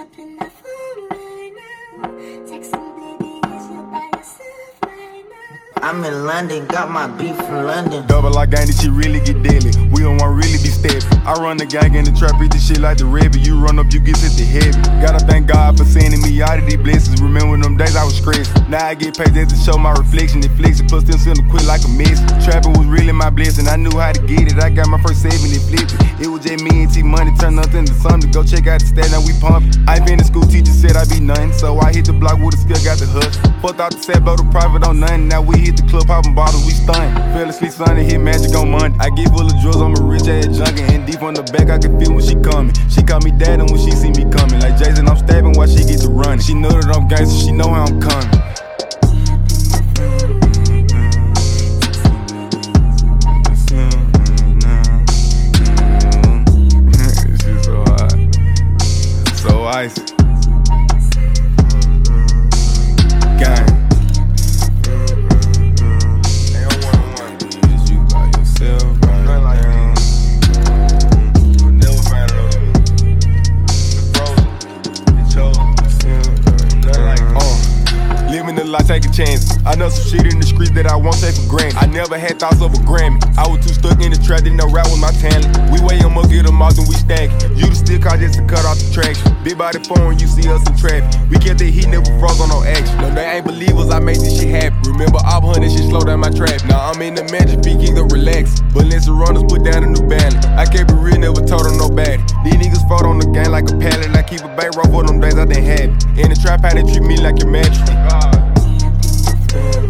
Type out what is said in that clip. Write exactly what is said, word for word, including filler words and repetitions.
up in my phone right now. Texting, baby, is you by yourself right now? I'm in London, got my beef from London. Double like gang, this shit really get deadly. We don't want really be steady. I run the gang in the trap, beat the shit like the Rebbe. You run up, you get hit the heavy. Gotta thank God for sending me out of these blessings. Remember them days I was stressed. Now I get paid just to show my reflection. It flexing, plus them send quit like a mess. Trapping was really my blessing. I knew how to get it. I got my first saving and flipped it. It was just me and T Money, turn nothing to something. Go check out the stat, now we pumping. I been in school, teacher said I be nothing. So I hit the block with a skill, got the hustle. Fucked out the set, blow the private on nothing. Now we hit the club, popping bottles, we stun. Fell asleep Sunday, hit magic on Monday. I get full of drugs, I'm a rich ass junkie. And deep on the back, I can feel when she coming. She call me dad and when she see me coming. Like Jason, I'm stabbing while she get to running. She know that I'm gangster, she know how I'm coming. Shit so hot, so icy. Gang. I take a chance. I know some shit in the streets that I won't take for granted. I never had thoughts of a Grammy. I was too stuck in the trap, didn't know rap was my talent. We weigh them up, get them out, then we stack it. You the still call just to cut off the traction. Big body phone, you see us in traffic. We kept that heat, never froze on no action. No, they ain't believers, I made this shit happen. Remember, op hunting shit slow down my trap. Now I'm in the magic, feet king up relax. But let's runners put down a new balance. I kept it real, never told them no bad. These niggas fought on the game like a pallet. I keep a bankroll for them days I didn't have it. In the trap, how they treat me like a mattress.